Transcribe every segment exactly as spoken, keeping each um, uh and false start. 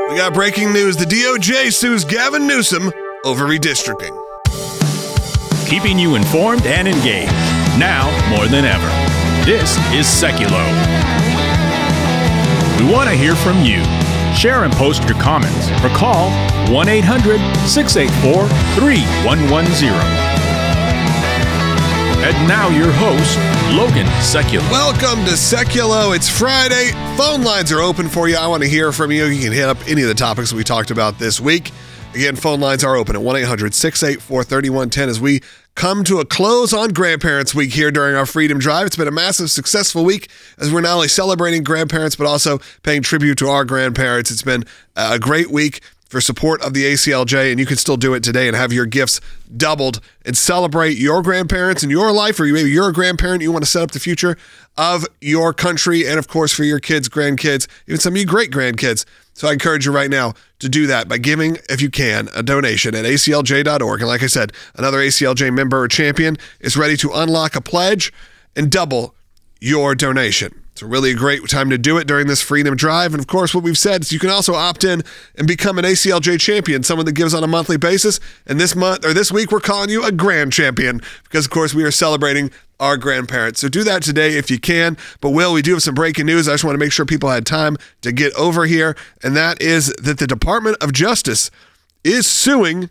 We got breaking news. The D O J sues Gavin Newsom over redistricting. Keeping you informed and engaged, now more than ever. This is Seculo. We want to hear from you. Share and post your comments or call one eight hundred six eight four three one one zero. And now your host, Logan Seculo. Welcome to Seculo. It's Friday. Phone lines are open for you. I want to hear from you. You can hit up any of the topics we talked about this week. Again, phone lines are open at one eight hundred six eight four three one one zero as we come to a close on Grandparents Week here during our Freedom Drive. It's been a massive, successful week as we're not only celebrating grandparents, but also paying tribute to our grandparents. It's been a great week for support of the A C L J, and you can still do it today and have your gifts doubled and celebrate your grandparents in your life, or maybe you're a grandparent, you want to set up the future of your country, and of course for your kids, grandkids, even some of you great-grandkids. So I encourage you right now to do that by giving, if you can, a donation at A C L J dot org. And like I said, another A C L J member or champion is ready to unlock a pledge and double your donation. It's really a great time to do it during this Freedom Drive. And of course, what we've said is you can also opt in and become an A C L J champion, someone that gives on a monthly basis. And this month, or this week, we're calling you a grand champion because, of course, we are celebrating our grandparents. So do that today if you can. But Will, we do have some breaking news. I just want to make sure people had time to get over here. And that is that the Department of Justice is suing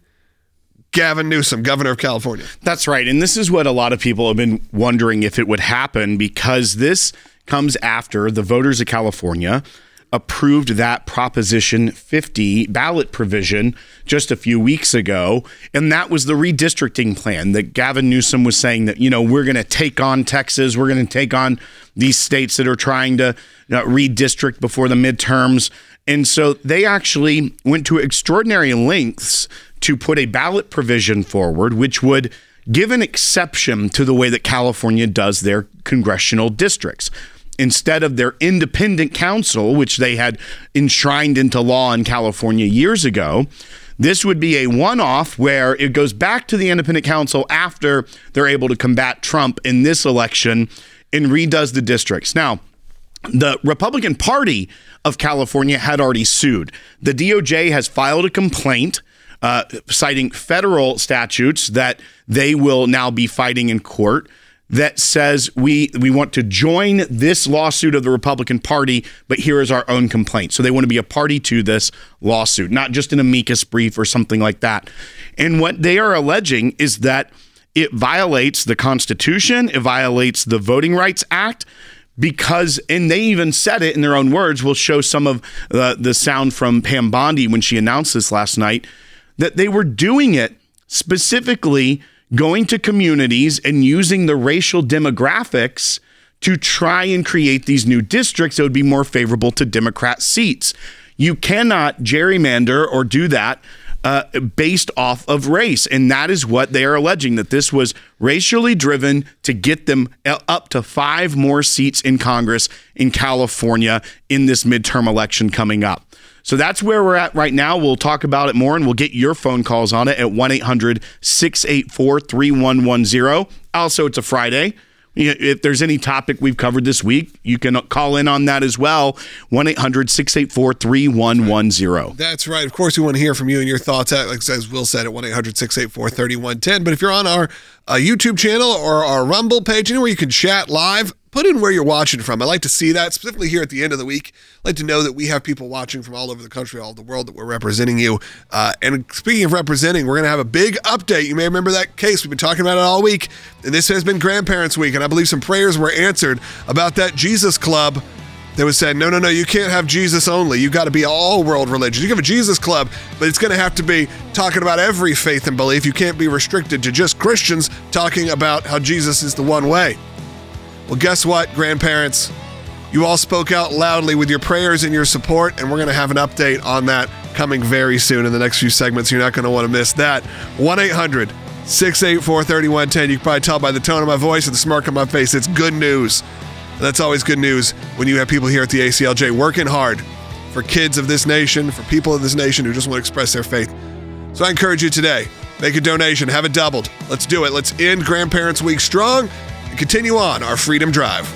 Gavin Newsom, governor of California. That's right. And this is what a lot of people have been wondering if it would happen, because this comes after the voters of California approved that Proposition fifty ballot provision just a few weeks ago. And that was the redistricting plan that Gavin Newsom was saying that, you know, we're going to take on Texas. We're going to take on these states that are trying to you know, redistrict before the midterms. And so they actually went to extraordinary lengths to put a ballot provision forward, which would give an exception to the way that California does their congressional districts. Instead of their independent council, which they had enshrined into law in California years ago, this would be a one-off where it goes back to the independent council after they're able to combat Trump in this election and redoes the districts. Now, the Republican Party of California had already sued. The D O J has filed a complaint uh, citing federal statutes that they will now be fighting in court that says we we want to join this lawsuit of the Republican Party, but here is our own complaint. So they want to be a party to this lawsuit, not just an amicus brief or something like that. And what they are alleging is that it violates the Constitution, it violates the Voting Rights Act, because, and they even said it in their own words, we'll show some of the, the sound from Pam Bondi when she announced this last night, that they were doing it specifically going to communities and using the racial demographics to try and create these new districts that would be more favorable to Democrat seats. You cannot gerrymander or do that uh, based off of race. And that is what they are alleging, that this was racially driven to get them up to five more seats in Congress in California in this midterm election coming up. So that's where we're at right now. We'll talk about it more, and we'll get your phone calls on it at one eight hundred six eight four three one one zero. Also, it's a Friday. If there's any topic we've covered this week, you can call in on that as well. one eight hundred six eight four three one one zero. That's right. Of course, we want to hear from you and your thoughts, like as Will said, at one eight hundred six eight four three one one zero. But if you're on our uh, YouTube channel or our Rumble page, anywhere you can chat live, put in where you're watching from. I like to see that, specifically here at the end of the week. I like to know that we have people watching from all over the country, all over the world, that we're representing you. Uh, and speaking of representing, we're going to have a big update. You may remember that case. We've been talking about it all week. And this has been Grandparents Week. And I believe some prayers were answered about that Jesus Club that was said, no, no, no, you can't have Jesus only. You've got to be all world religion. You can have a Jesus Club, but it's going to have to be talking about every faith and belief. You can't be restricted to just Christians talking about how Jesus is the one way. Well, guess what, grandparents? You all spoke out loudly with your prayers and your support, and we're going to have an update on that coming very soon in the next few segments. You're not going to want to miss that. one eight hundred six eight four three one one zero. You can probably tell by the tone of my voice and the smirk on my face. It's good news. And that's always good news when you have people here at the A C L J working hard for kids of this nation, for people of this nation who just want to express their faith. So I encourage you today, make a donation, have it doubled. Let's do it. Let's end Grandparents Week strong and continue on our Freedom Drive.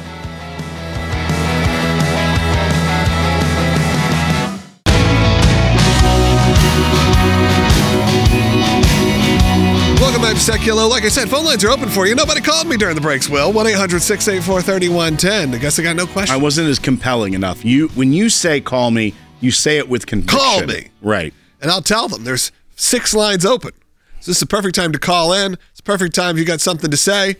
I'm Seculo. Like I said, phone lines are open for you. Nobody called me during the breaks, Will. one eight hundred six eight four three one one zero. I guess I got no question. I wasn't as compelling enough. You, when you say call me, you say it with conviction. Call me. Right. And I'll tell them there's six lines open. So this is the perfect time to call in. It's the perfect time if you got something to say.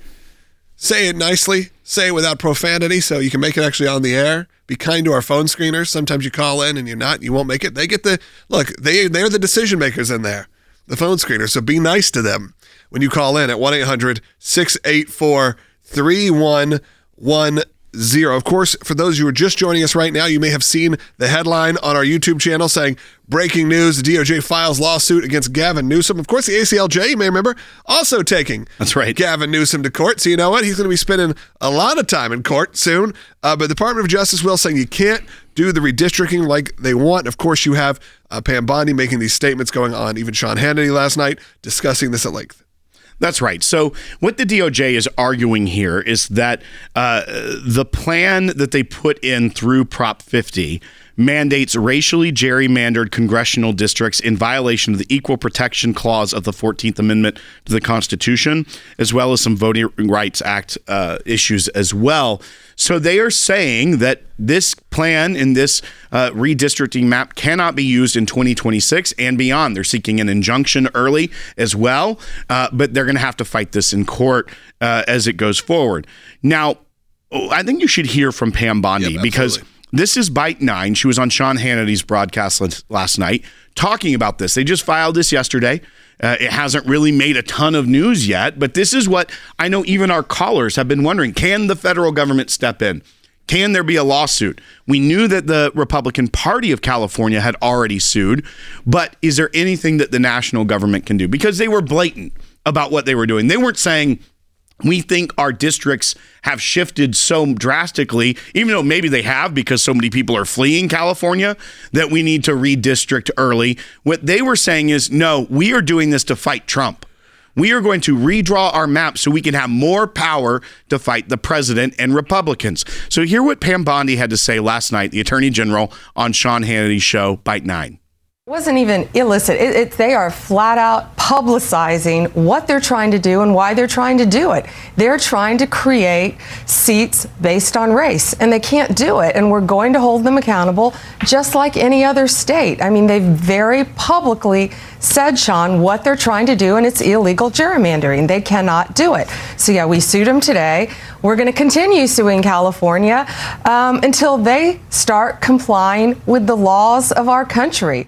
Say it nicely. Say it without profanity so you can make it actually on the air. Be kind to our phone screeners. Sometimes you call in and you're not, you won't make it. They get the, look, they, they're the decision makers in there, the phone screeners. So be nice to them when you call in at one eight hundred six eight four three one one zero. Of course, for those who are just joining us right now, you may have seen the headline on our YouTube channel saying, breaking news, the D O J files lawsuit against Gavin Newsom. Of course, the A C L J, you may remember, also taking That's right. Gavin Newsom to court. So you know what? He's going to be spending a lot of time in court soon. Uh, but the Department of Justice will saying you can't do the redistricting like they want. Of course, you have uh, Pam Bondi making these statements going on. Even Sean Hannity last night discussing this at length. That's right. So what the D O J is arguing here is that uh, the plan that they put in through Prop fifty mandates racially gerrymandered congressional districts in violation of the Equal Protection Clause of the fourteenth Amendment to the Constitution, as well as some Voting Rights Act uh, issues as well. So they are saying that this plan in this uh, redistricting map cannot be used in twenty twenty-six and beyond. They're seeking an injunction early as well, uh, but they're going to have to fight this in court uh, as it goes forward. Now, I think you should hear from Pam Bondi Yep, because this is Bite nine. She was on Sean Hannity's broadcast last night talking about this. They just filed this yesterday. Uh, it hasn't really made a ton of news yet, but this is what I know even our callers have been wondering. Can the federal government step in? Can there be a lawsuit? We knew that the Republican Party of California had already sued, but is there anything that the national government can do? Because they were blatant about what they were doing. They weren't saying, we think our districts have shifted so drastically, even though maybe they have because so many people are fleeing California, that we need to redistrict early. What they were saying is, no, we are doing this to fight Trump. We are going to redraw our map so we can have more power to fight the president and Republicans. So hear what Pam Bondi had to say last night, the Attorney General, on Sean Hannity's show, Bite nine. It wasn't even illicit. It, it, they are flat out publicizing what they're trying to do and why they're trying to do it. They're trying to create seats based on race, and they can't do it. And we're going to hold them accountable just like any other state. I mean, they've very publicly said, Sean, what they're trying to do, and it's illegal gerrymandering. They cannot do it. So, yeah, we sued them today. We're going to continue suing California um, until they start complying with the laws of our country.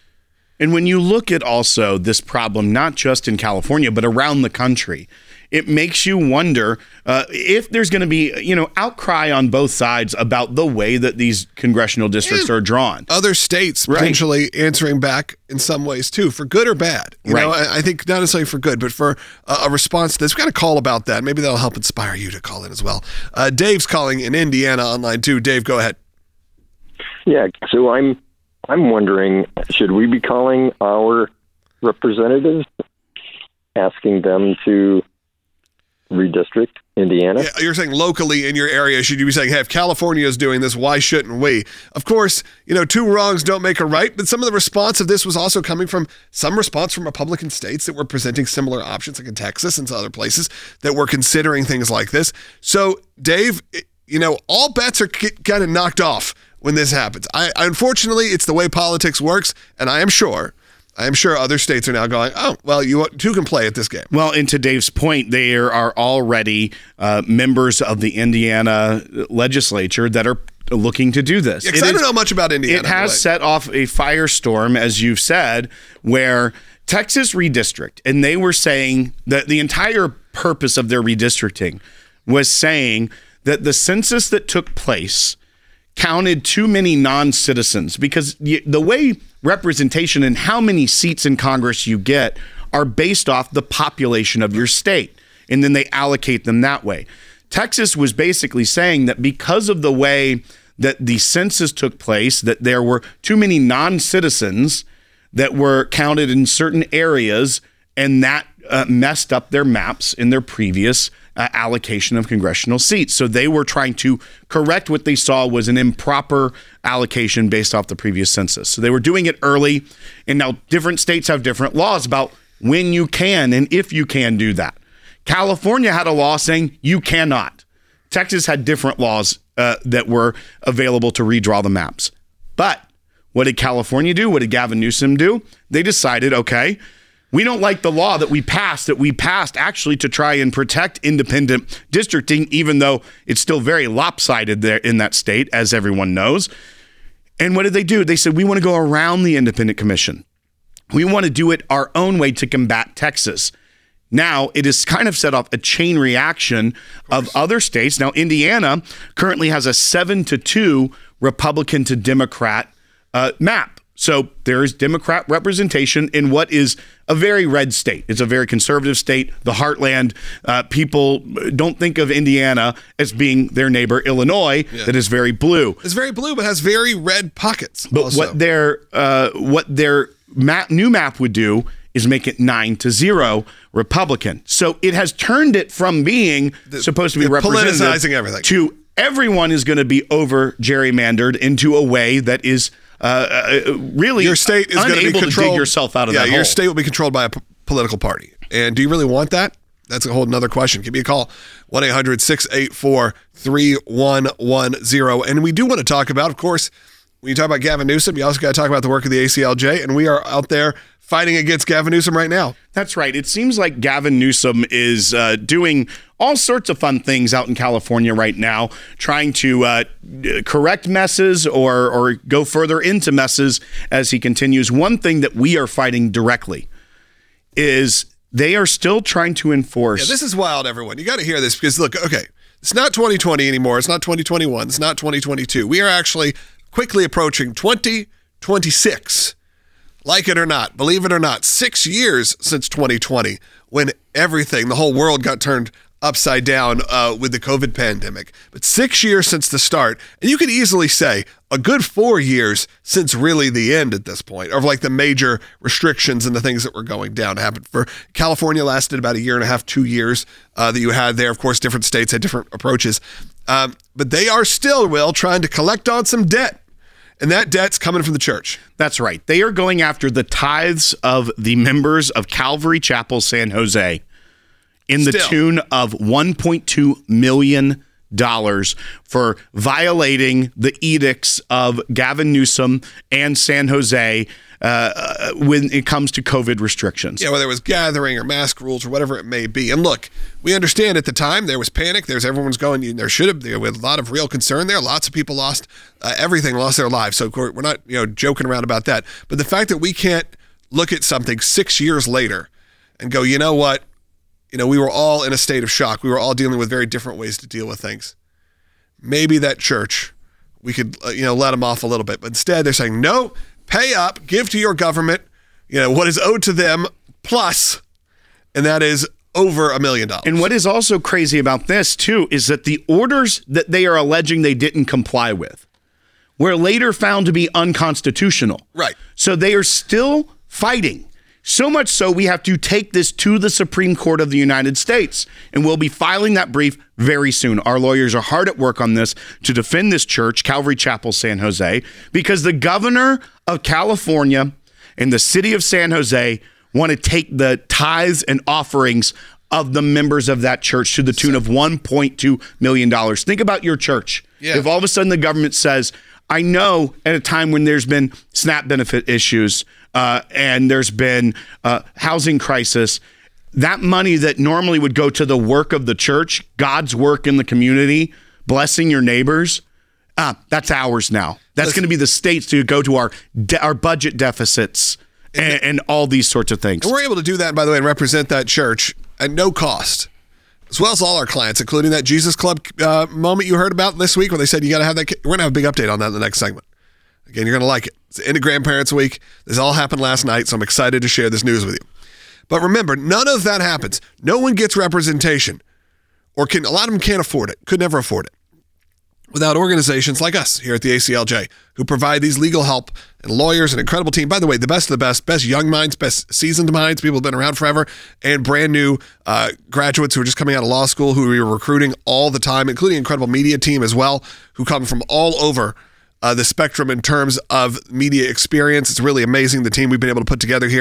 And when you look at also this problem, not just in California, but around the country, it makes you wonder uh, if there's going to be, you know, outcry on both sides about the way that these congressional districts and are drawn. Other states Right. potentially answering back in some ways too, for good or bad. You Right. know, I, I think not necessarily for good, but for a, a response to this. We've got a call about that. Maybe that'll help inspire you to call in as well. Uh, Dave's calling in Indiana online too. Dave, go ahead. Yeah, so I'm I'm wondering, should we be calling our representatives, asking them to redistrict Indiana? Yeah, you're saying locally in your area, should you be saying, hey, if California is doing this, why shouldn't we? Of course, you know, two wrongs don't make a right, but some of the response of this was also coming from some response from Republican states that were presenting similar options, like in Texas and some other places that were considering things like this. So, Dave, you know, all bets are kind of knocked off when this happens. I, unfortunately, it's the way politics works, and I am sure, I am sure other states are now going, oh, well, you two can play at this game. Well, and to Dave's point, there are already uh, members of the Indiana legislature that are looking to do this. Yeah, 'cause I don't know much about Indiana. It has set off a firestorm, as you've said, where Texas redistrict, and they were saying that the entire purpose of their redistricting was saying that the census that took place counted too many non-citizens, because the way representation and how many seats in Congress you get are based off the population of your state, and then they allocate them that way. Texas was basically saying that because of the way that the census took place, that there were too many non-citizens that were counted in certain areas, and that uh, messed up their maps in their previous Uh, allocation of congressional seats. So they were trying to correct what they saw was an improper allocation based off the previous census. So they were doing it early, and now different states have different laws about when you can and if you can do that. California had a law saying you cannot. Texas had different laws uh, that were available to redraw the maps. But what did California do? What did Gavin Newsom do? They decided, okay, we don't like the law that we passed, that we passed actually to try and protect independent districting, even though it's still very lopsided there in that state, as everyone knows. And what did they do? They said, we want to go around the Independent Commission. We want to do it our own way to combat Texas. Now, it has kind of set off a chain reaction of, of other states. Now, Indiana currently has a seven to two Republican to Democrat uh, map. So there is Democrat representation in what is a very red state. It's a very conservative state, the heartland. Uh, people don't think of Indiana as being their neighbor, Illinois, yeah. that is very blue. It's very blue, but has very red pockets. But also. what their uh, what their map, new map would do is make it nine to zero Republican. So it has turned it from being the, supposed to be representative politicizing everything to everyone is going to be over gerrymandered into a way that is uh, uh, really your state is going to be controlled. To dig yourself out of yeah, that your hole. state will be controlled by a p- political party. And do you really want that? That's a whole nother question. Give me a call, one eight hundred six eight four three one one zero. And we do want to talk about, of course, when you talk about Gavin Newsom, you also got to talk about the work of the A C L J. And we are out there fighting against Gavin Newsom right now. That's right. It seems like Gavin Newsom is uh, doing all sorts of fun things out in California right now, trying to uh, correct messes or or go further into messes as he continues. One thing that we are fighting directly is they are still trying to enforce. Yeah, this is wild, everyone. You got to hear this because, look, okay, it's not twenty twenty anymore. It's not twenty twenty-one. It's not twenty twenty-two. We are actually quickly approaching twenty twenty-six. Like it or not, believe it or not, six years since twenty twenty, when everything, the whole world got turned upside down uh, with the COVID pandemic. But six years since the start, and you could easily say a good four years since really the end at this point, of like the major restrictions and the things that were going down happened. For California, lasted about a year and a half, two years uh, that you had there. Of course, different states had different approaches. Um, but they are still, Will, trying to collect on some debt. And that debt's coming from the church. That's right. They are going after the tithes of the members of Calvary Chapel San Jose in the Still. tune of one point two million dollars for violating the edicts of Gavin Newsom and San Jose uh, when it comes to COVID restrictions. Yeah, whether it was gathering or mask rules or whatever it may be. And look, we understand at the time there was panic. There's everyone's going, there should have been a lot of real concern there. Lots of people lost uh, everything, lost their lives. So we're not, you know, joking around about that. But the fact that we can't look at something six years later and go, you know what? You know, we were all in a state of shock. We were all dealing with very different ways to deal with things. Maybe that church, we could, uh, you know, let them off a little bit. But instead, they're saying, no, pay up, give to your government, you know, what is owed to them plus, and that is over a million dollars. And what is also crazy about this, too, is that the orders that they are alleging they didn't comply with were later found to be unconstitutional. Right. So they are still fighting. So much so we have to take this to the Supreme Court of the United States, and we'll be filing that brief very soon. Our lawyers are hard at work on this to defend this church, Calvary Chapel San Jose, because the governor of California and the city of San Jose want to take the tithes and offerings of the members of that church to the tune of one point two million dollars. Think about your church. Yeah. If all of a sudden the government says, I know at a time when there's been SNAP benefit issues uh, and there's been uh, housing crisis, that money that normally would go to the work of the church, God's work in the community, blessing your neighbors, uh, that's ours now. That's going to be the state's to go to our de- our budget deficits and, and all these sorts of things. And we're able to do that, by the way, and represent that church at no cost, as well as all our clients, including that Jesus Club uh, moment you heard about this week where they said you got to have that. We're going to have a big update on that in the next segment. Again, you're going to like it. It's the end of Grandparents Week. This all happened last night, so I'm excited to share this news with you. But remember, none of that happens. No one gets representation, or can. A lot of them can't afford it, could never afford it, without organizations like us here at the A C L J, who provide these legal help and lawyers, an incredible team. By the way, the best of the best, best young minds, best seasoned minds, people who've been around forever, and brand new uh, graduates who are just coming out of law school, who we are recruiting all the time, including an incredible media team as well, who come from all over uh, the spectrum in terms of media experience. It's really amazing, the team we've been able to put together here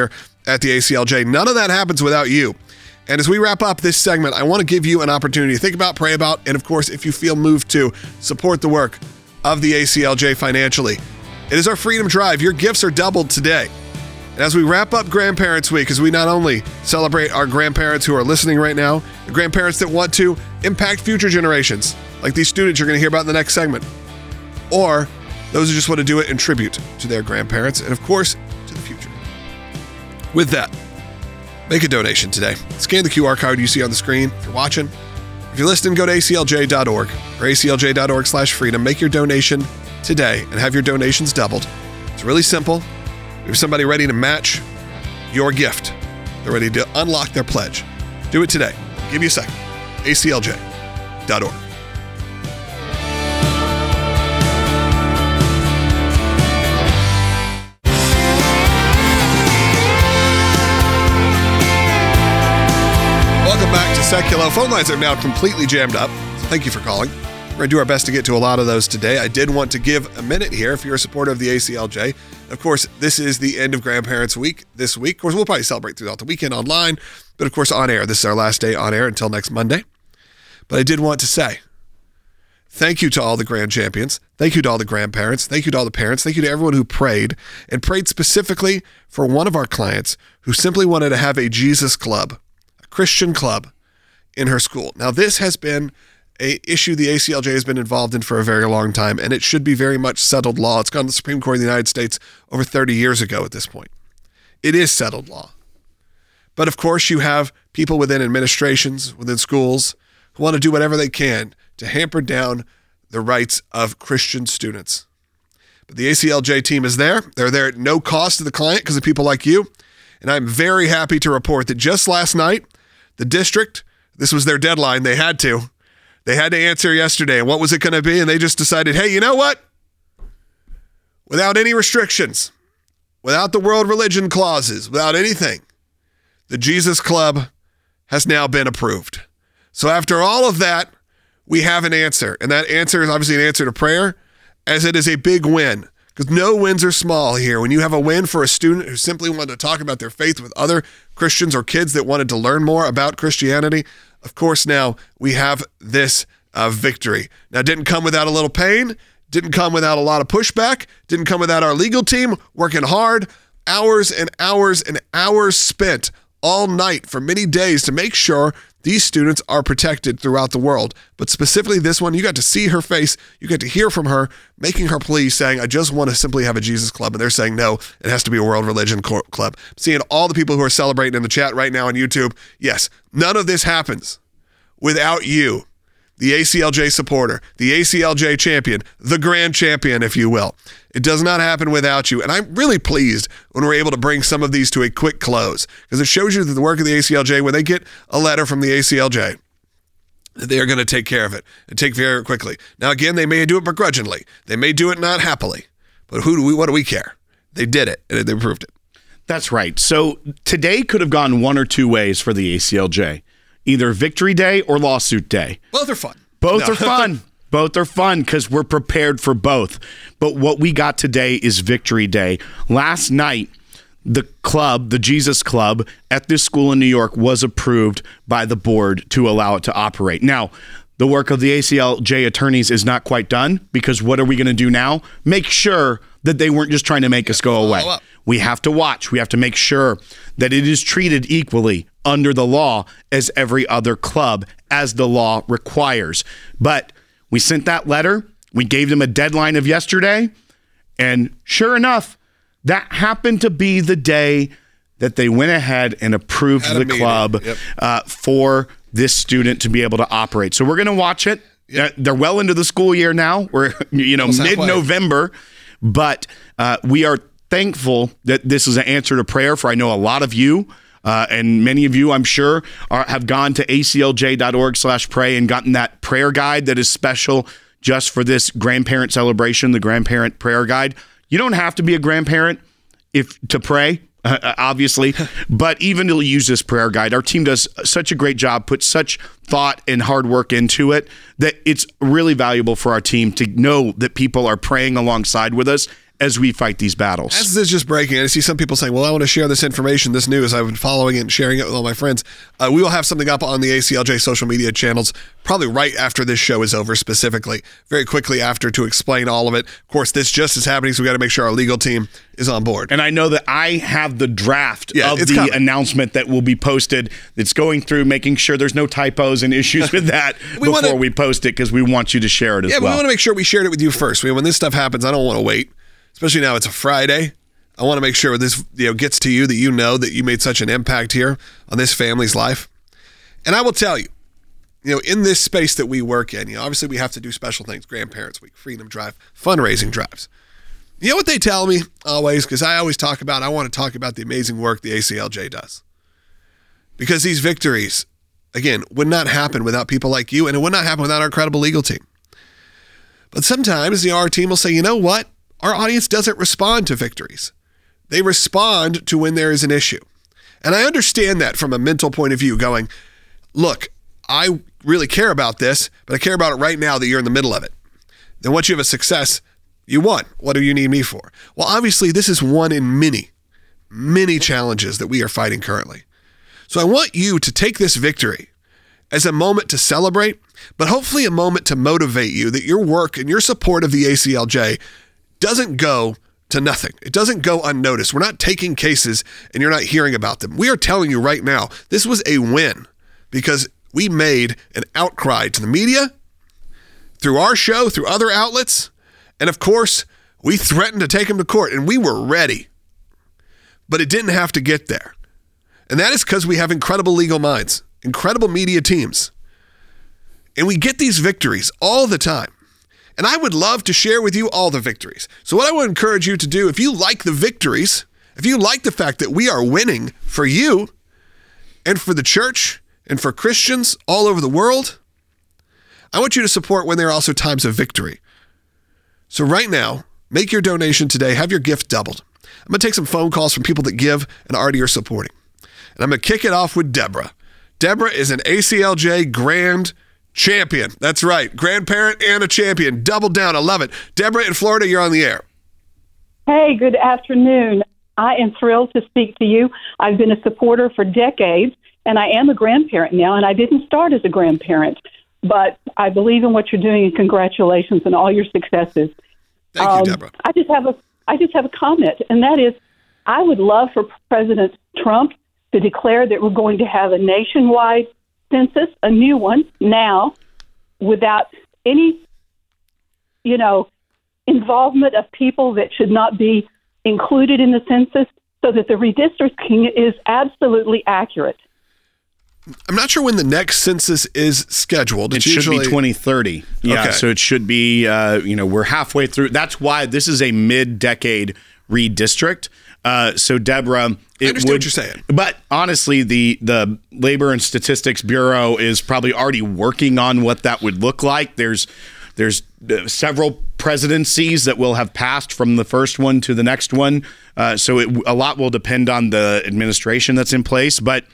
at the A C L J. None of that happens without you. And as we wrap up this segment, I want to give you an opportunity to think about, pray about, and of course, if you feel moved to, support the work of the A C L J financially. It is our Freedom Drive. Your gifts are doubled today. And as we wrap up Grandparents Week, as we not only celebrate our grandparents who are listening right now, the grandparents that want to impact future generations, like these students you're going to hear about in the next segment, or those who just want to do it in tribute to their grandparents, and of course, to the future. With that, make a donation today. Scan the Q R code you see on the screen if you're watching. If you're listening, go to A C L J dot org or A C L J dot org slash freedom. Make your donation today and have your donations doubled. It's really simple. We have somebody ready to match your gift. They're ready to unlock their pledge. Do it today. Give you a second. A C L J dot org. Welcome back to Secular. Phone lines are now completely jammed up, so thank you for calling. We're going to do our best to get to a lot of those today. I did want to give a minute here if you're a supporter of the A C L J. Of course, this is the end of Grandparents Week this week. Of course, we'll probably celebrate throughout the weekend online, but of course on air. This is our last day on air until next Monday. But I did want to say thank you to all the grand champions. Thank you to all the grandparents. Thank you to all the parents. Thank you to everyone who prayed and prayed specifically for one of our clients who simply wanted to have a Jesus club, a Christian club in her school. Now, this has been a issue the A C L J has been involved in for a very long time, and it should be very much settled law. It's gone to the Supreme Court of the United States over thirty years ago at this point. It is settled law. But of course, you have people within administrations, within schools, who want to do whatever they can to hamper down the rights of Christian students. But the A C L J team is there. They're there at no cost to the client because of people like you. And I'm very happy to report that just last night, the district, this was their deadline, they had to. They had to answer yesterday. And what was it going to be? And they just decided, hey, you know what? Without any restrictions, without the world religion clauses, without anything, the Jesus Club has now been approved. So after all of that, we have an answer. And that answer is obviously an answer to prayer, as it is a big win. Because no wins are small here. When you have a win for a student who simply wanted to talk about their faith with other Christians or kids that wanted to learn more about Christianity, of course, now we have this uh, victory. Now, it didn't come without a little pain, didn't come without a lot of pushback, didn't come without our legal team working hard, hours and hours and hours spent all night for many days to make sure these students are protected throughout the world. But specifically this one, you got to see her face, you got to hear from her, making her plea, saying, I just want to simply have a Jesus club. And they're saying, no, it has to be a world religion club. Seeing all the people who are celebrating in the chat right now on YouTube, yes, none of this happens without you, the A C L J supporter, the A C L J champion, the grand champion, if you will. It does not happen without you. And I'm really pleased when we're able to bring some of these to a quick close, because it shows you that the work of the A C L J, when they get a letter from the A C L J, that they are going to take care of it and take care of it quickly. Now, again, they may do it begrudgingly. They may do it not happily. But who do we, what do we care? They did it, and they proved it. That's right. So today could have gone one or two ways for the A C L J. Either victory day or lawsuit day. Both are fun. Both No. are fun. Both are fun because we're prepared for both. But what we got today is victory day. Last night, the club, the Jesus Club at this school in New York, was approved by the board to allow it to operate. Now, the work of the A C L J attorneys is not quite done, because what are we going to do now? Make sure that they weren't just trying to make us go away. We have to watch. We have to make sure that it is treated equally under the law as every other club, as the law requires. But we sent that letter. We gave them a deadline of yesterday. And sure enough, that happened to be the day that they went ahead and approved Had a the meeting. club Yep. uh, for this student to be able to operate. So we're going to watch it. Uh, they're well into the school year now. We're, you know, Almost halfway. mid-November. But uh, we are thankful that this is an answer to prayer for, I know, a lot of you. Uh, and many of you, I'm sure, are, have gone to A C L J dot org slash pray and gotten that prayer guide that is special just for this grandparent celebration, the grandparent prayer guide. You don't have to be a grandparent if to pray, uh, obviously, but even to use this prayer guide. Our team does such a great job, puts such thought and hard work into it, that it's really valuable for our team to know that people are praying alongside with us as we fight these battles. As this is just breaking, I see some people saying, well, I want to share this information, this news. I've been following it and sharing it with all my friends. Uh, we will have something up on the A C L J social media channels probably right after this show is over, specifically, very quickly after, to explain all of it. Of course, this just is happening, so we got to make sure our legal team is on board. And I know that I have the draft Yeah, of it's the coming. announcement that will be posted. It's going through, making sure there's no typos and issues with that We before wanna- we post it, because we want you to share it as Yeah, but well. we want to make sure we shared it with you first. I mean, when this stuff happens, I don't want to wait, especially now it's a Friday. I want to make sure this, you know, gets to you, that you know that you made such an impact here on this family's life. And I will tell you, you know, in this space that we work in, you know, obviously we have to do special things, Grandparents Week, Freedom Drive, fundraising drives. You know what they tell me always, because I always talk about, I want to talk about the amazing work the A C L J does. Because these victories, again, would not happen without people like you, and it would not happen without our incredible legal team. But sometimes the our team will say, you know what? Our audience doesn't respond to victories. They respond to when there is an issue. And I understand that from a mental point of view, going, look, I really care about this, but I care about it right now that you're in the middle of it. Then once you have a success, you won. What do you need me for? Well, obviously, this is one in many, many challenges that we are fighting currently. So I want you to take this victory as a moment to celebrate, but hopefully a moment to motivate you that your work and your support of the A C L J doesn't go to nothing. It doesn't go unnoticed. We're not taking cases and you're not hearing about them. We are telling you right now, this was a win because we made an outcry to the media, through our show, through other outlets, and of course, we threatened to take him to court, and we were ready. But it didn't have to get there. And that is because we have incredible legal minds, incredible media teams. And we get these victories all the time. And I would love to share with you all the victories. So what I would encourage you to do, if you like the victories, if you like the fact that we are winning for you and for the church and for Christians all over the world, I want you to support when there are also times of victory. So right now, make your donation today. Have your gift doubled. I'm going to take some phone calls from people that give and already are supporting. And I'm going to kick it off with Deborah. Deborah is an A C L J Grand Champion. That's right. Grandparent and a champion. Double down. I love it. Deborah in Florida, you're on the air. Hey, good afternoon. I am thrilled to speak to you. I've been a supporter for decades, and I am a grandparent now, and I didn't start as a grandparent, but I believe in what you're doing, and congratulations on all your successes. Thank um, you, Deborah. I just have a, I just have a comment, and that is, I would love for President Trump to declare that we're going to have a nationwide census, a new one now, without any, you know, involvement of people that should not be included in the census, so that the redistricting is absolutely accurate. I'm not sure when the next census is scheduled. It It's should usually be twenty thirty. Yeah, Okay. so it should be, uh, you know, we're halfway through. That's why this is a mid-decade redistrict. Uh, so, Deborah, it I understand would, what you're saying. But honestly, the, the Labor and Statistics Bureau is probably already working on what that would look like. There's There's uh, several presidencies that will have passed from the first one to the next one. Uh, so it, a lot will depend on the administration that's in place. But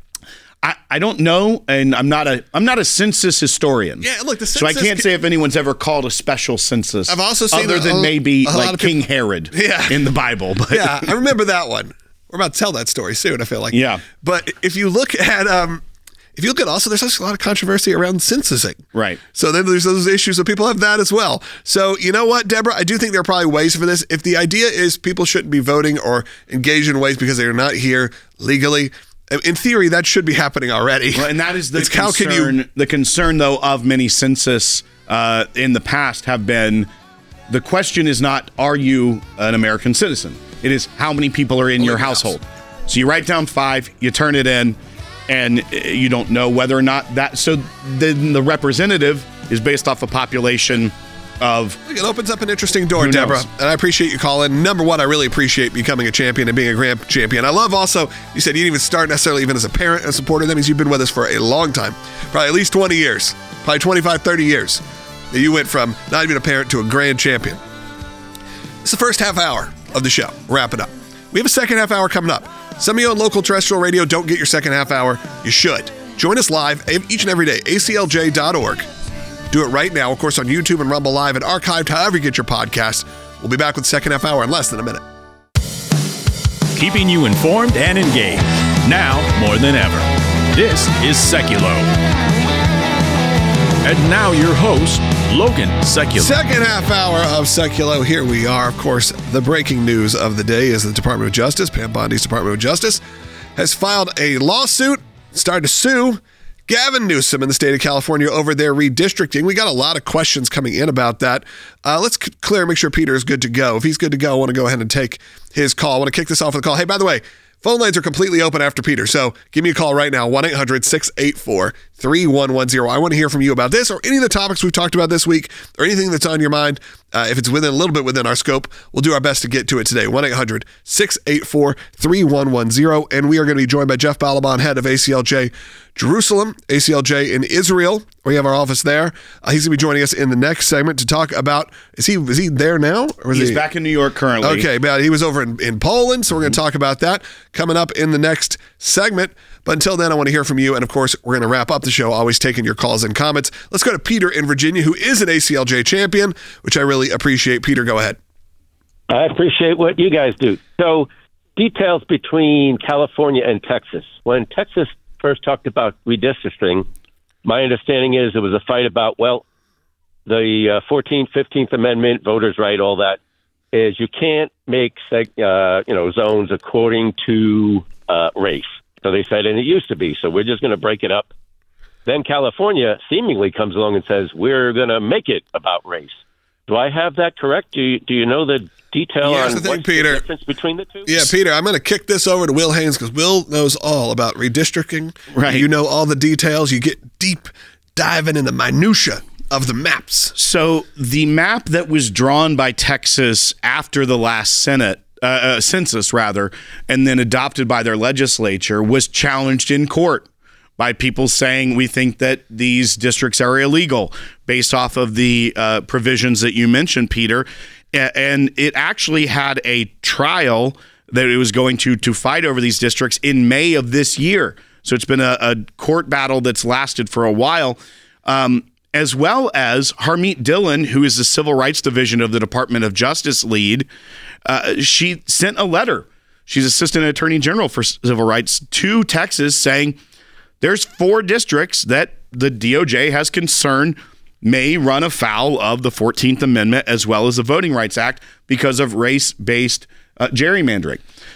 I, I don't know, and I'm not a I'm not a census historian. Yeah, look, the so I census can't ca- say if anyone's ever called a special census. I've also seen other a- than a- maybe a lot like of people- King Herod Yeah. in the Bible. But Yeah, I remember that one. We're about to tell that story soon, I feel like. Yeah. But if you look at um if you look at also, there's also a lot of controversy around censusing. Right. So then there's those issues, so people have that as well. So you know what, Deborah? I do think there are probably ways for this. If the idea is people shouldn't be voting or engaged in ways because they are not here legally, in theory, that should be happening already. Well, and that is the It's how concern. can you- The concern, though, of many census uh, in the past have been, the question is not, are you an American citizen? It is, how many people are in your in the house. household? So you write down five, you turn it in, and you don't know whether or not that. So then the representative is based off a population of. It opens up an interesting door, Who Deborah. knows? And I appreciate you calling. Number one, I really appreciate becoming a champion and being a grand champion. I love also, you said you didn't even start necessarily even as a parent and a supporter. That means you've been with us for a long time, probably at least twenty years, probably twenty-five, thirty years. That you went from not even a parent to a grand champion. It's the first half hour of the show. Wrap it up. We have a second half hour coming up. Some of you on local terrestrial radio don't get your second half hour. You should. Join us live each and every day, A C L J dot org. Do it right now, of course, on YouTube and Rumble Live and archived however you get your podcasts. We'll be back with the second half hour in less than a minute. Keeping you informed and engaged. Now more than ever. This is Seculo. And now your host, Logan Seculo. Second half hour of Seculo. Here we are. Of course, the breaking news of the day is the Department of Justice, Pam Bondi's Department of Justice, has filed a lawsuit, started to sue Gavin Newsom in the state of California over their redistricting. We got a lot of questions coming in about that. Uh, let's c- clear, make sure Peter is good to go. If he's good to go, I want to go ahead and take his call. I want to kick this off with a call. Hey, by the way, phone lines are completely open after Peter, so give me a call right now, one eight hundred six eight four three one one zero. I want to hear from you about this or any of the topics we've talked about this week or anything that's on your mind. Uh, if it's within a little bit within our scope, we'll do our best to get to it today. one eight hundred six eight four three one one zero. And we are going to be joined by Jeff Balaban, head of A C L J Jerusalem, A C L J in Israel. We have our office there. Uh, he's going to be joining us in the next segment to talk about, is he is he there now? Or is He's he back in New York currently. Okay, but he was over in, in Poland, so we're going to talk about that coming up in the next segment. But until then, I want to hear from you. And of course, we're going to wrap up the show, always taking your calls and comments. Let's go to Peter in Virginia, who is an A C L J champion, which I really appreciate. Peter, go ahead. I appreciate what you guys do. So, details between California and Texas. When Texas first talked about redistricting, my understanding is it was a fight about, well, the uh, fourteenth, fifteenth Amendment, voters' right, all that, is you can't make uh, you know zones according to uh, race. So they said, and it used to be, so we're just going to break it up. Then California seemingly comes along and says, we're going to make it about race. Do I have that correct? Do you, do you know the detail Here's on the thing, what's Peter. the difference between the two? Yeah, Peter, I'm going to kick this over to Will Haynes because Will knows all about redistricting. Right. You know all the details. You get deep diving in the minutia of the maps. So the map that was drawn by Texas after the last Senate, uh, uh, census rather, and then adopted by their legislature was challenged in court by people saying we think that these districts are illegal based off of the uh, provisions that you mentioned, Peter. And it actually had a trial that it was going to to fight over these districts in May of this year. So it's been a, a court battle that's lasted for a while. Um, as well as Harmeet Dillon, who is the Civil Rights Division of the Department of Justice lead, uh, she sent a letter. She's Assistant Attorney General for Civil Rights to Texas saying there's four districts that the D O J has concern may run afoul of the fourteenth Amendment as well as the Voting Rights Act because of race-based uh, gerrymandering.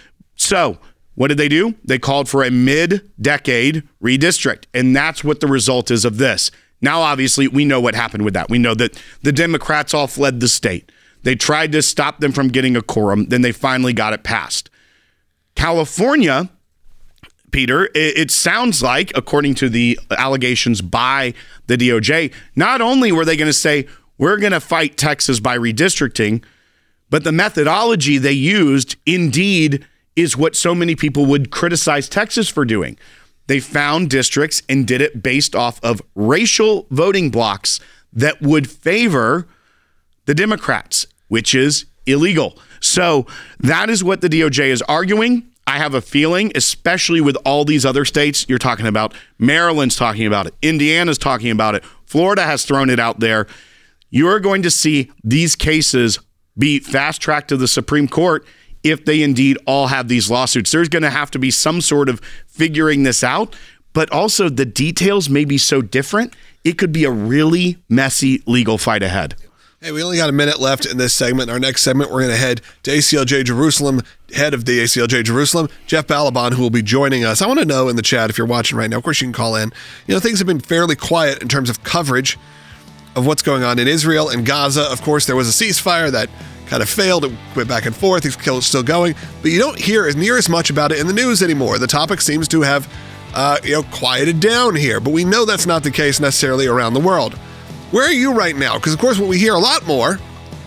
So what did they do? They called for a mid-decade redistrict, and that's what the result is of this. Now, obviously, we know what happened with that. We know that the Democrats all fled the state. They tried to stop them from getting a quorum. Then they finally got it passed. California, Peter, it, it sounds like, according to the allegations by the D O J, not only were they going to say, we're going to fight Texas by redistricting, but the methodology they used, indeed, is what so many people would criticize Texas for doing. They found districts and did it based off of racial voting blocks that would favor the Democrats, which is illegal. So that is what the D O J is arguing. I have a feeling, especially with all these other states you're talking about, Maryland's talking about it, Indiana's talking about it, Florida has thrown it out there. You're going to see these cases be fast-tracked to the Supreme Court if they indeed all have these lawsuits. There's going to have to be some sort of figuring this out, but also the details may be so different, it could be a really messy legal fight ahead. Hey, we only got a minute left in this segment. Our next segment, we're going to head to A C L J Jerusalem, head of the A C L J Jerusalem, Jeff Balaban, who will be joining us. I want to know in the chat, if you're watching right now, of course you can call in. You know, things have been fairly quiet in terms of coverage of what's going on in Israel and Gaza. Of course, there was a ceasefire that kind of failed. It went back and forth. It's still going. But you don't hear as near as much about it in the news anymore. The topic seems to have uh, you know, quieted down here. But we know that's not the case necessarily around the world. Where are you right now? Because, of course, what we hear a lot more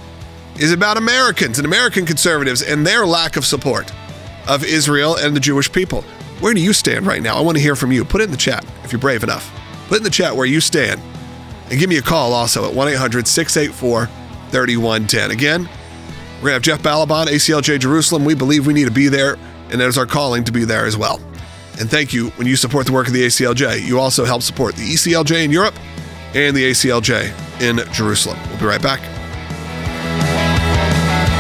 is about Americans and American conservatives and their lack of support of Israel and the Jewish people. Where do you stand right now? I want to hear from you. Put it in the chat if you're brave enough. Put it in the chat where you stand. And give me a call also at one eight hundred six eight four three one one zero. Again, we're going to have Jeff Balaban, A C L J Jerusalem. We believe we need to be there, and there's our calling to be there as well. And thank you. When you support the work of the A C L J, you also help support the E C L J in Europe and the A C L J in Jerusalem. We'll be right back.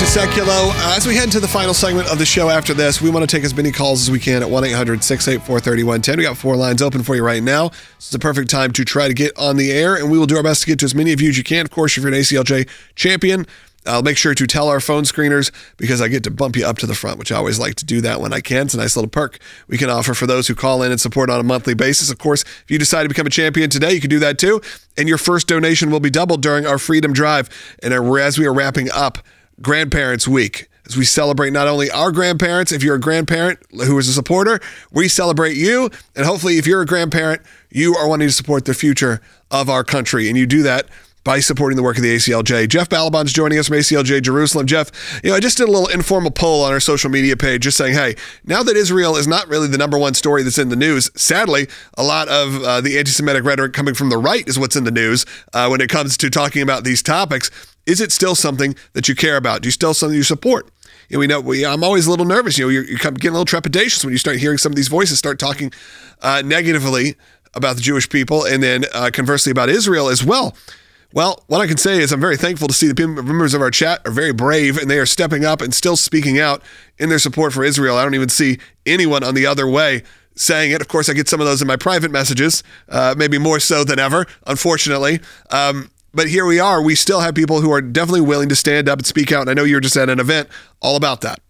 Sekulow. Uh, as we head into the final segment of the show after this, we want to take as many calls as we can at one eight hundred six eight four three one one zero. We got four lines open for you right now. This is the perfect time to try to get on the air, and we will do our best to get to as many of you as you can. Of course, if you're an A C L J champion, I'll make sure to tell our phone screeners because I get to bump you up to the front, which I always like to do that when I can. It's a nice little perk we can offer for those who call in and support on a monthly basis. Of course, if you decide to become a champion today, you can do that too. And your first donation will be doubled during our Freedom Drive. And as we are wrapping up Grandparents Week, as we celebrate not only our grandparents, if you're a grandparent who is a supporter, we celebrate you. And hopefully, if you're a grandparent, you are wanting to support the future of our country. And you do that by supporting the work of the A C L J. Jeff Balaban's joining us from A C L J Jerusalem. Jeff, you know, I just did a little informal poll on our social media page just saying, hey, now that Israel is not really the number one story that's in the news, sadly, a lot of uh, the anti-Semitic rhetoric coming from the right is what's in the news uh, when it comes to talking about these topics. Is it still something that you care about? Do you still something you support? You know, we know we, I'm always a little nervous. You know, you're, you're getting a little trepidatious when you start hearing some of these voices start talking uh, negatively about the Jewish people and then uh, conversely about Israel as well. Well, what I can say is I'm very thankful to see the members of our chat are very brave and they are stepping up and still speaking out in their support for Israel. I don't even see anyone on the other way saying it. Of course, I get some of those in my private messages, uh, maybe more so than ever, unfortunately. Um, but here we are. We still have people who are definitely willing to stand up and speak out. And I know you're just at an event all about that.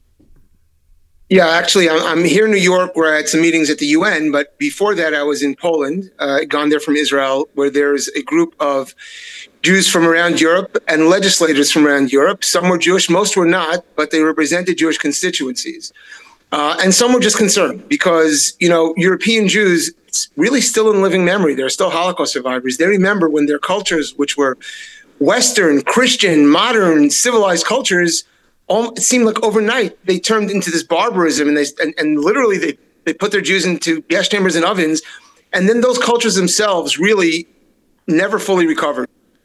Yeah, actually, I'm here in New York where I had some meetings at the U N, but before that, I was in Poland, uh, gone there from Israel, where there's a group of Jews from around Europe and legislators from around Europe. Some were Jewish, most were not, but they represented Jewish constituencies. Uh, and some were just concerned because, you know, European Jews, it's really still in living memory. They're still Holocaust survivors. They remember when their cultures, which were Western, Christian, modern, civilized cultures, it seemed like overnight they turned into this barbarism, and they and, and literally they, they put their Jews into gas chambers and ovens, and then those cultures themselves really never fully recovered.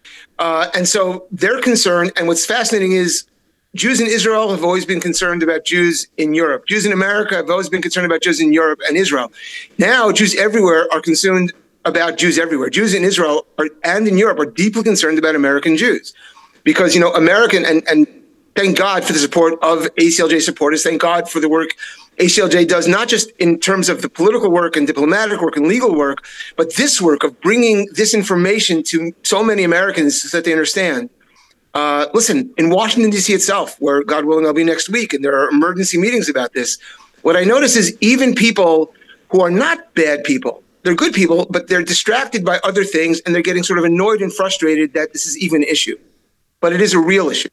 Uh, and so they're concerned, and what's fascinating is Jews in Israel have always been concerned about Jews in Europe. Jews in America have always been concerned about Jews in Europe and Israel. Now Jews everywhere are concerned about Jews everywhere. Jews in Israel are, and in Europe are deeply concerned about American Jews because, you know, American and and thank God for the support of A C L J supporters. Thank God for the work A C L J does, not just in terms of the political work and diplomatic work and legal work, but this work of bringing this information to so many Americans so that they understand. Uh, listen, in Washington, D C itself, where God willing I'll be next week, and there are emergency meetings about this, what I notice is even people who are not bad people, they're good people, but they're distracted by other things, and they're getting sort of annoyed and frustrated that this is even an issue. But it is a real issue.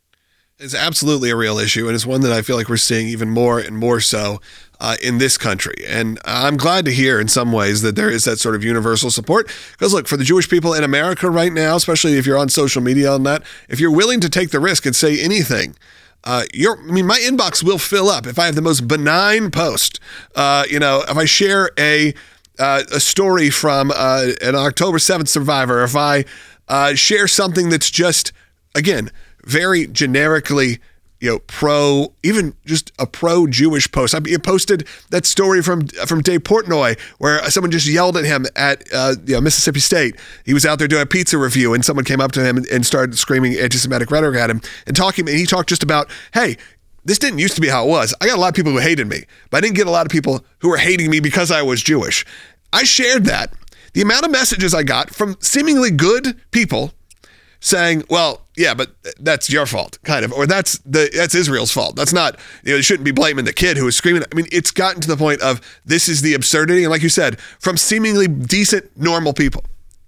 It's absolutely a real issue, and it's one that I feel like we're seeing even more and more so uh, in this country. And I'm glad to hear in some ways that there is that sort of universal support. Because look, for the Jewish people in America right now, especially if you're on social media on that, if you're willing to take the risk and say anything, uh, you're, I mean, my inbox will fill up if I have the most benign post. Uh, you know, if I share a uh, a story from uh, an October seventh survivor, if I uh, share something that's just, again, very generically, you know, pro, even just a pro-Jewish post. I posted that story from from Dave Portnoy where someone just yelled at him at uh, you know, Mississippi State. He was out there doing a pizza review, and someone came up to him and, and started screaming anti-Semitic rhetoric at him and talking. And he talked just about, hey, this didn't used to be how it was. I got a lot of people who hated me, but I didn't get a lot of people who were hating me because I was Jewish. I shared that. The amount of messages I got from seemingly good people saying, well, yeah, but that's your fault, kind of, or that's the that's Israel's fault. That's not, you know, you shouldn't be blaming the kid who was screaming. I mean, it's gotten to the point of this is the absurdity, and like you said, from seemingly decent, normal people.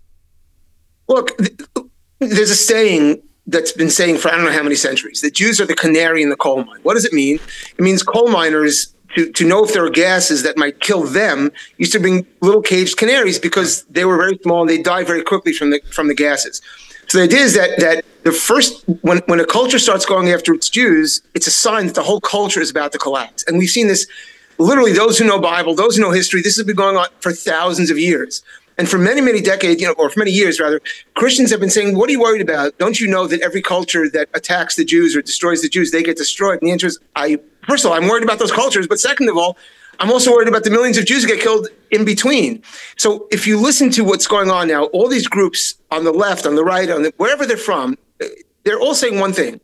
Look, there's a saying that's been saying for I don't know how many centuries, that Jews are the canary in the coal mine. What does it mean? It means coal miners, to, to know if there are gases that might kill them, used to bring little caged canaries because they were very small and they die very quickly from the from the gases. So the idea is that that the first, when, when a culture starts going after its Jews, it's a sign that the whole culture is about to collapse. And we've seen this, literally those who know Bible, those who know history, this has been going on for thousands of years. And for many, many decades, you know, or for many years rather, Christians have been saying, what are you worried about? Don't you know that every culture that attacks the Jews or destroys the Jews, they get destroyed? And the answer is, I, first of all, I'm worried about those cultures. But second of all, I'm also worried about the millions of Jews who get killed in between. So if you listen to what's going on now, all these groups on the left, on the right, on the, wherever they're from, they're all saying one thing.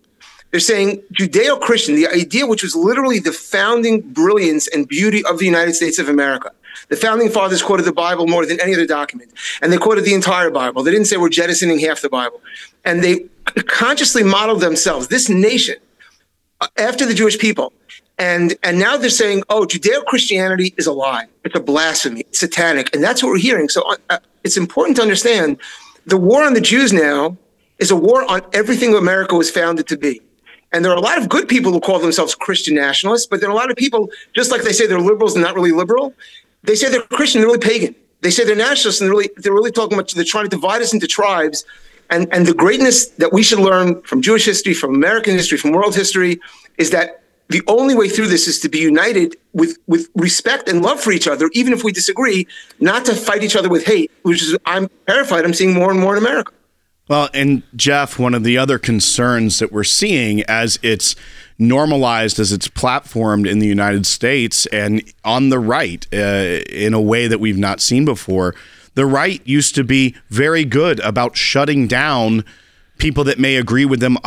They're saying Judeo-Christian, the idea which was literally the founding brilliance and beauty of the United States of America. The founding fathers quoted the Bible more than any other document, and they quoted the entire Bible. They didn't say we're jettisoning half the Bible. And they consciously modeled themselves, this nation, after the Jewish people. And and now they're saying, oh, Judeo-Christianity is a lie. It's a blasphemy. It's satanic. And that's what we're hearing. So uh, it's important to understand the war on the Jews now is a war on everything America was founded to be. And there are a lot of good people who call themselves Christian nationalists, but there are a lot of people, just like they say they're liberals and not really liberal, they say they're Christian, they're really pagan. They say they're nationalists and they're really, they're really talking about, they're trying to divide us into tribes. And, and the greatness that we should learn from Jewish history, from American history, from world history, is that the only way through this is to be united with, with respect and love for each other, even if we disagree, not to fight each other with hate, which is, I'm terrified, I'm seeing more and more in America. Well, and Jeff, one of the other concerns that we're seeing as it's normalized, as it's platformed in the United States and on the right uh, in a way that we've not seen before, the right used to be very good about shutting down people that may agree with them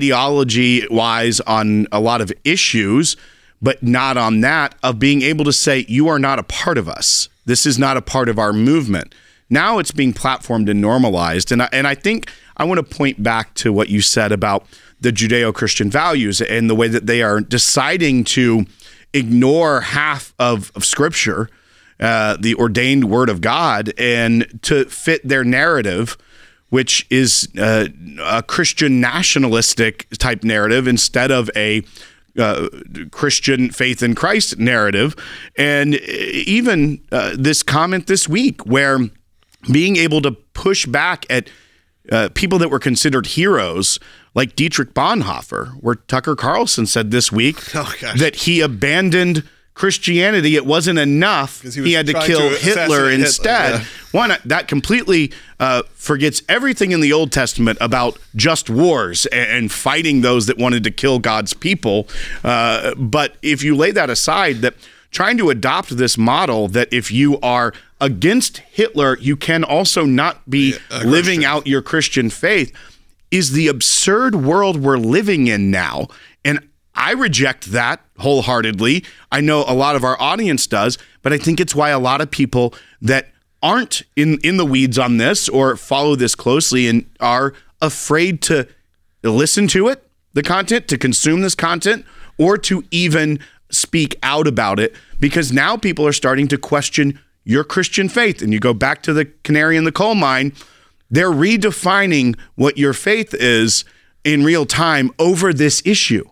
ideology-wise on a lot of issues, but not on that, of being able to say, you are not a part of us. This is not a part of our movement. Now it's being platformed and normalized. And I, and I think I want to point back to what you said about the Judeo-Christian values and the way that they are deciding to ignore half of, of Scripture, uh, the ordained Word of God, and to fit their narrative, which is uh, a Christian nationalistic type narrative instead of a uh, Christian faith in Christ narrative. And even uh, this comment this week where being able to push back at uh, people that were considered heroes like Dietrich Bonhoeffer, where Tucker Carlson said this week oh, that he abandoned Christianity. It wasn't enough. He, he had to kill to Hitler instead. Hitler, yeah. One, that completely uh, forgets everything in the Old Testament about just wars and, and fighting those that wanted to kill God's people. Uh, but if you lay that aside, that trying to adopt this model that if you are against Hitler, you can also not be yeah, living Christian. out your Christian faith is the absurd world we're living in now. And I reject that wholeheartedly. I know a lot of our audience does, but I think it's why a lot of people that aren't in, in the weeds on this or follow this closely and are afraid to listen to it, the content, to consume this content, or to even speak out about it, because now people are starting to question your Christian faith. And you go back to the canary in the coal mine, they're redefining what your faith is in real time over this issue.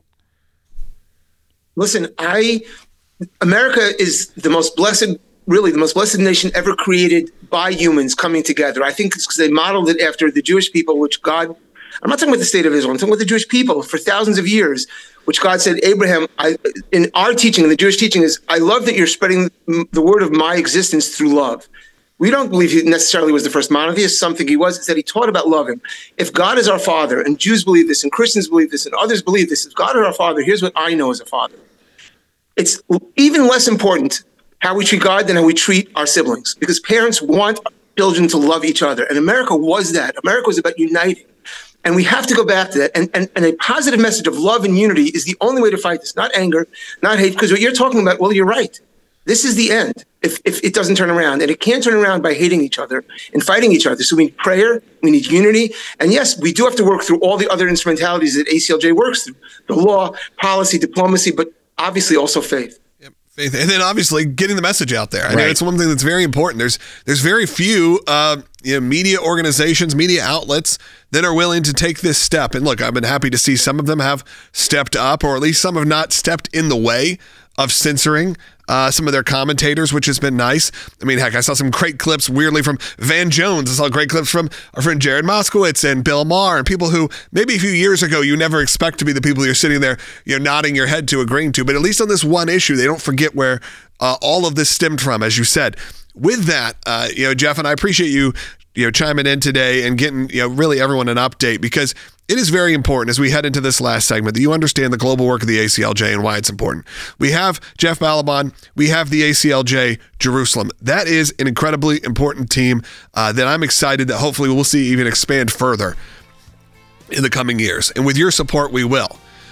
Listen, I, America is the most blessed, really the most blessed nation ever created by humans coming together. I think it's because they modeled it after the Jewish people, which God, I'm not talking about the state of Israel, I'm talking about the Jewish people for thousands of years, which God said, Abraham, I, in our teaching, in the Jewish teaching is, I love that you're spreading the word of my existence through love. We don't believe he necessarily was the first monotheist, something he was, is that he taught about loving. If God is our father, and Jews believe this, and Christians believe this, and others believe this, if God is our father, here's what I know as a father. It's even less important how we treat God than how we treat our siblings, because parents want children to love each other. And America was that. America was about uniting. And we have to go back to that. And, and, and a positive message of love and unity is the only way to fight this, not anger, not hate, because what you're talking about, well, you're right. This is the end if, if it doesn't turn around. And it can't turn around by hating each other and fighting each other. So we need prayer, we need unity. And yes, we do have to work through all the other instrumentalities that A C L J works through, the law, policy, diplomacy, but obviously also faith. Yep, faith. And then obviously getting the message out there. I right. mean, it's one thing that's very important. There's there's very few uh, you know, media organizations, media outlets that are willing to take this step. And look, I've been happy to see some of them have stepped up, or at least some have not stepped in the way of censoring uh, some of their commentators, which has been nice. I mean, heck, I saw some great clips, weirdly, from Van Jones. I saw great clips from our friend Jared Moskowitz and Bill Maher, and people who maybe a few years ago you never expect to be the people you're sitting there, you know, nodding your head to, agreeing to. But at least on this one issue, they don't forget where uh, all of this stemmed from, as you said. With that, uh, you know, Jeff, and I appreciate you, you know, chiming in today and getting, you know, really everyone an update, because it is very important as we head into this last segment that you understand the global work of the A C L J and why it's important. We have Jeff Balaban. We have the A C L J Jerusalem. That is an incredibly important team uh, that I'm excited that hopefully we'll see even expand further in the coming years. And with your support, we will.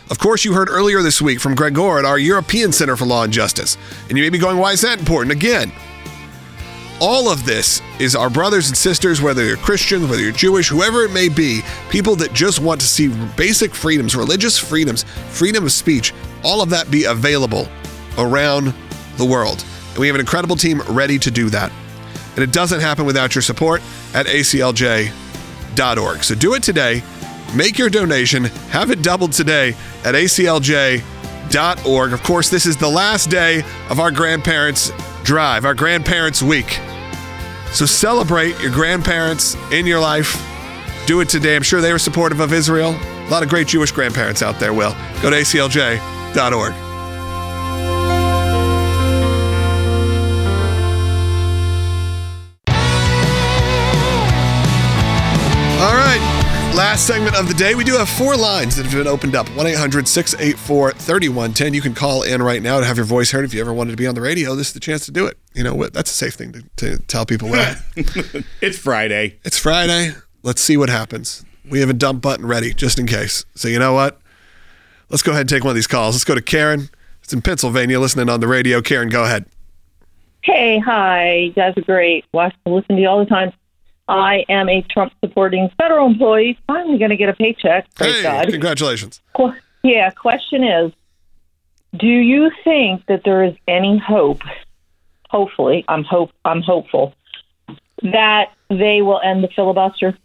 Of course, you heard earlier this week from Greg Gore at our European Center for Law and Justice. And you may be going, why is that important? Again, all of this is our brothers and sisters, whether you're Christians, whether you're Jewish, whoever it may be, people that just want to see basic freedoms, religious freedoms, freedom of speech, all of that be available around the world. And we have an incredible team ready to do that. And it doesn't happen without your support at A C L J dot org. So do it today. Make your donation. Have it doubled today at A C L J dot org. Of course, this is the last day of our grandparents' drive, our grandparents' week. So celebrate your grandparents in your life. Do it today. I'm sure they were supportive of Israel. A lot of great Jewish grandparents out there will. Go to A C L J dot org. All right. Last segment of the day. We do have four lines that have been opened up. one eight hundred six eight four three one one zero. You can call in right now to have your voice heard. If you ever wanted to be on the radio, this is the chance to do it. You know what? That's a safe thing to, to tell people. What? It's Friday. It's Friday. Let's see what happens. We have a dump button ready just in case. So you know what? Let's go ahead and take one of these calls. Let's go to Karen. It's in Pennsylvania, listening on the radio. Karen, go ahead. Hey, hi. You guys are great. Watch and listen to you all the time. I am a Trump-supporting federal employee. Finally going to get a paycheck. Praise Hey, God. congratulations. Qu- yeah, question is, do you think that there is any hope, hopefully, I'm hope I'm hopeful, that they will end the filibuster?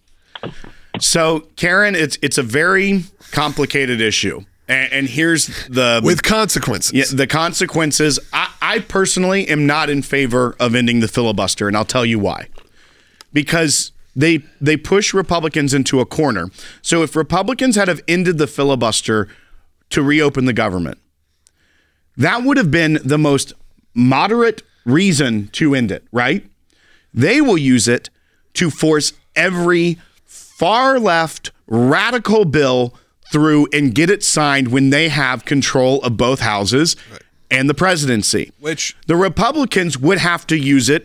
So, Karen, it's it's a very complicated issue. And, and here's the... With consequences. Yeah, the consequences. I, I personally am not in favor of ending the filibuster, and I'll tell you why. Because they they push Republicans into a corner. So if Republicans had have ended the filibuster to reopen the government, that would have been the most moderate reason to end it, right? They will use it to force every far left radical bill through and get it signed when they have control of both houses right. and the presidency. Which the Republicans would have to use it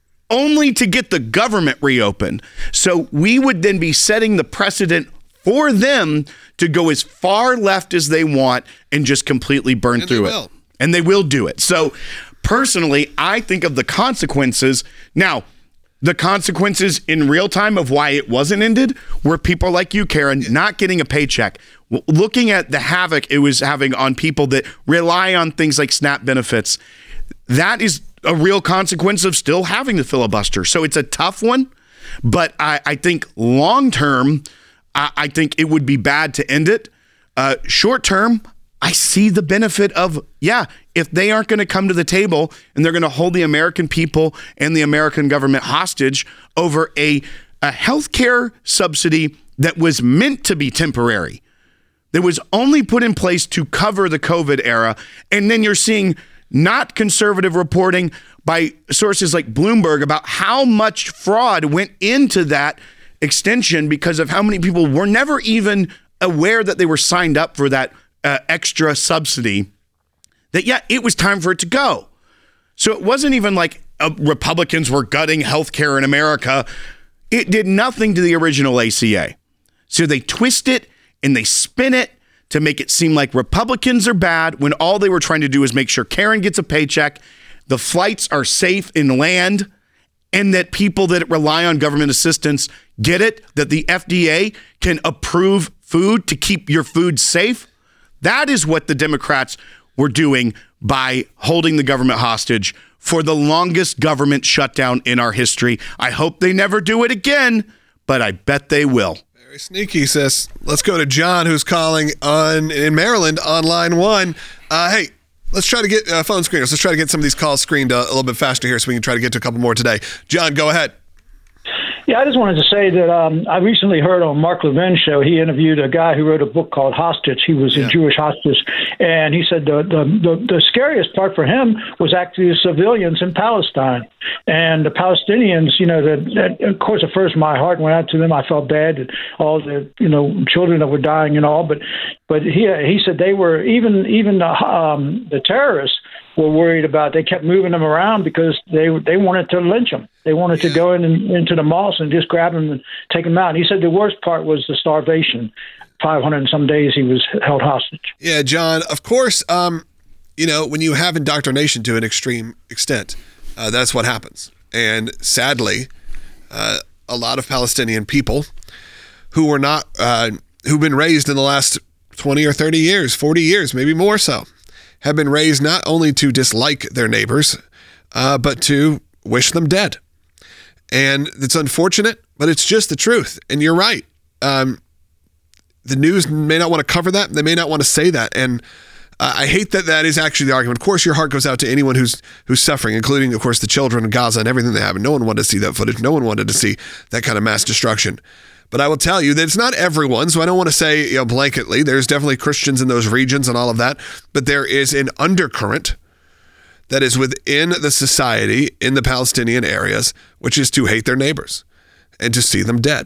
only to get the government reopened. So we would then be setting the precedent for them to go as far left as they want and just completely burn and through it. Will. And they will do it. So personally, I think of the consequences. Now, the consequences in real time of why it wasn't ended were people like you, Karen, yeah. not getting a paycheck. Looking at the havoc it was having on people that rely on things like SNAP benefits. That is a real consequence of still having the filibuster. So it's a tough one, but I, I think long term, I, I think it would be bad to end it. Uh, short term, I see the benefit of, yeah, if they aren't going to come to the table and they're going to hold the American people and the American government hostage over a, a healthcare subsidy that was meant to be temporary, that was only put in place to cover the COVID era, and then you're seeing not conservative reporting by sources like Bloomberg about how much fraud went into that extension because of how many people were never even aware that they were signed up for that uh, extra subsidy, that, yeah, it was time for it to go. So it wasn't even like uh, Republicans were gutting healthcare in America. It did nothing to the original A C A. So they twist it and they spin it to make it seem like Republicans are bad when all they were trying to do is make sure Karen gets a paycheck, the flights are safe in land, and that people that rely on government assistance get it, that the F D A can approve food to keep your food safe. That is what the Democrats were doing by holding the government hostage for the longest government shutdown in our history. I hope they never do it again, but I bet they will. Very sneaky, sis. Let's go to John, who's calling on in Maryland on line one. Uh, hey, let's try to get uh, phone screeners. Let's try to get some of these calls screened uh, a little bit faster here so we can try to get to a couple more today. John, go ahead. Yeah, I just wanted to say that um, I recently heard on Mark Levin's show, he interviewed a guy who wrote a book called Hostage. He was yeah. a Jewish hostage. And he said the, the, the, the scariest part for him was actually the civilians in Palestine. And the Palestinians, you know, that, that, of course, at first my heart went out to them. I felt bad that all the, you know, children that were dying and all. But but he, he said they were, even, even the, um, the terrorists were worried about. They kept moving them around because they they wanted to lynch them. They wanted yeah. to go in and, into the mosque and just grab them and take them out. And he said the worst part was the starvation five hundred and some days he was held hostage. Yeah, John, of course, um, you know, when you have indoctrination to an extreme extent, uh, that's what happens. And sadly, uh, a lot of Palestinian people who were not, uh, who've been raised in the last twenty or thirty years, forty years, maybe more so, have been raised not only to dislike their neighbors, uh, but to wish them dead. And it's unfortunate, but it's just the truth. And you're right. Um, the news may not want to cover that. They may not want to say that. And uh, I hate that that is actually the argument. Of course, your heart goes out to anyone who's who's suffering, including, of course, the children in Gaza and everything they have. And no one wanted to see that footage. No one wanted to see that kind of mass destruction. But I will tell you that it's not everyone, so I don't want to say, you know, blanketly. There's definitely Christians in those regions and all of that. But there is an undercurrent that is within the society in the Palestinian areas, which is to hate their neighbors and to see them dead.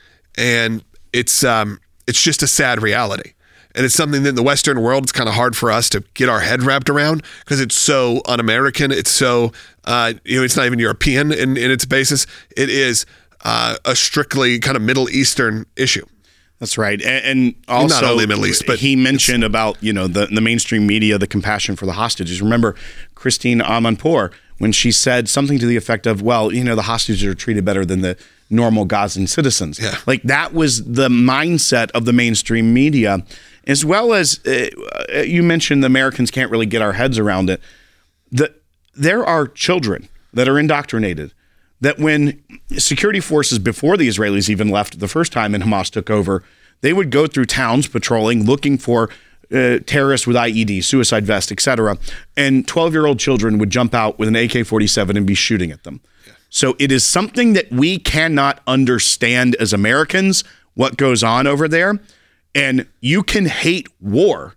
And it's um, it's just a sad reality. And it's something that in the Western world, it's kind of hard for us to get our head wrapped around because it's so un-American. It's so, uh, you know, it's not even European in, in its basis. It is uh, a strictly kind of Middle Eastern issue. That's right. And, and also, not only Middle East, but he mentioned about, you know, the, the mainstream media, the compassion for the hostages. Remember Christine Amanpour, when she said something to the effect of, well, you know, the hostages are treated better than the normal Gazan citizens. Yeah. Like that was the mindset of the mainstream media, as well as uh, you mentioned the Americans can't really get our heads around it. The, there are children that are indoctrinated that when security forces before the Israelis even left the first time and Hamas took over, they would go through towns patrolling, looking for uh, terrorists with I E Ds, suicide vests, et cetera. And twelve-year-old children would jump out with an A K forty-seven and be shooting at them. Yeah. So it is something that we cannot understand as Americans, what goes on over there. And you can hate war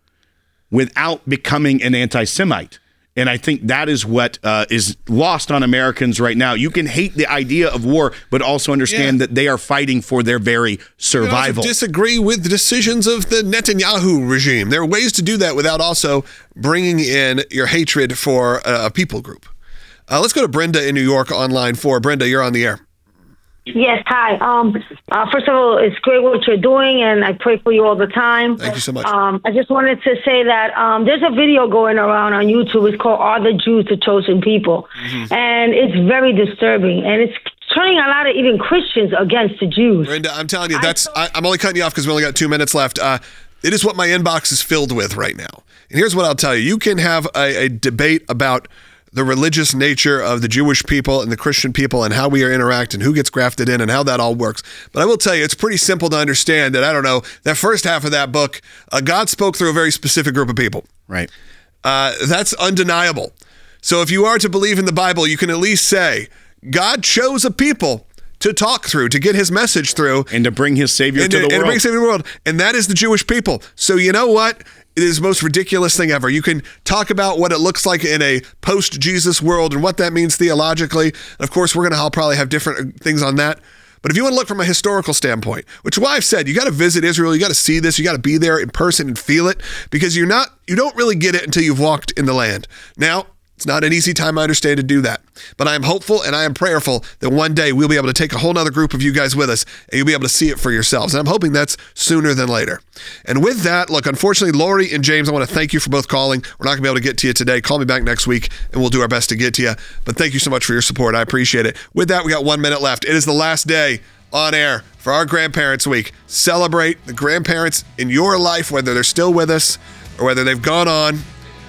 without becoming an anti-Semite. And I think that is what uh, is lost on Americans right now. You can hate the idea of war, but also understand yeah. that they are fighting for their very survival. You disagree with the decisions of the Netanyahu regime. There are ways to do that without also bringing in your hatred for a people group. Uh, let's go to Brenda in New York on line four. Brenda, you're on the air. Yes, hi. Um, uh, first of all, it's great what you're doing, and I pray for you all the time. Thank you so much. Um, I just wanted to say that um, there's a video going around on YouTube. It's called Are the Jews the Chosen People? Mm-hmm. And it's very disturbing, and it's turning a lot of even Christians against the Jews. Brenda, I'm telling you, that's I, I'm only cutting you off because we only got two minutes left. Uh, it is what my inbox is filled with right now. And here's what I'll tell you. You can have a, a debate about the religious nature of the Jewish people and the Christian people and how we are interact and who gets grafted in and how that all works. But I will tell you, it's pretty simple to understand that, I don't know, that first half of that book, uh, God spoke through a very specific group of people. Right. Uh, that's undeniable. So if you are to believe in the Bible, you can at least say, God chose a people to talk through, to get his message through. And to bring his Savior and to, to the and world. And to bring Savior to the world. And that is the Jewish people. So you know what? It is the most ridiculous thing ever. You can talk about what it looks like in a post-Jesus world and what that means theologically. Of course, we're going to probably have different things on that. But if you want to look from a historical standpoint, which is why I've said, you got to visit Israel, you got to see this, you got to be there in person and feel it, because you're not, you don't really get it until you've walked in the land. Now, it's not an easy time, I understand, to do that. But I am hopeful and I am prayerful that one day we'll be able to take a whole nother group of you guys with us and you'll be able to see it for yourselves. And I'm hoping that's sooner than later. And with that, look, unfortunately, Lori and James, I want to thank you for both calling. We're not going to be able to get to you today. Call me back next week and we'll do our best to get to you. But thank you so much for your support. I appreciate it. With that, we got one minute left. It is the last day on air for our Grandparents Week. Celebrate the grandparents in your life, whether they're still with us or whether they've gone on.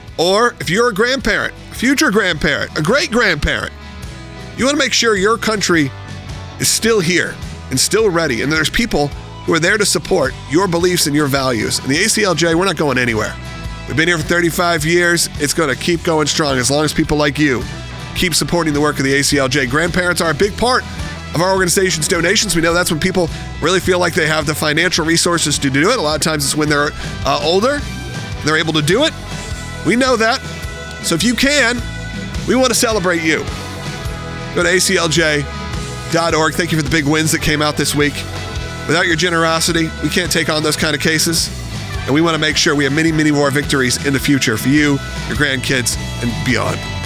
Or if you're a grandparent, a future grandparent, a great-grandparent, you want to make sure your country is still here and still ready, and there's people who are there to support your beliefs and your values. And the A C L J, we're not going anywhere. We've been here for thirty-five years. It's going to keep going strong as long as people like you keep supporting the work of the A C L J. Grandparents are a big part of our organization's donations. We know that's when people really feel like they have the financial resources to do it. A lot of times it's when they're uh, older, they're able to do it. We know that. So if you can, we want to celebrate you. Go to A C L J dot org. Thank you for the big wins that came out this week. Without your generosity, we can't take on those kind of cases. And we want to make sure we have many, many more victories in the future for you, your grandkids, and beyond.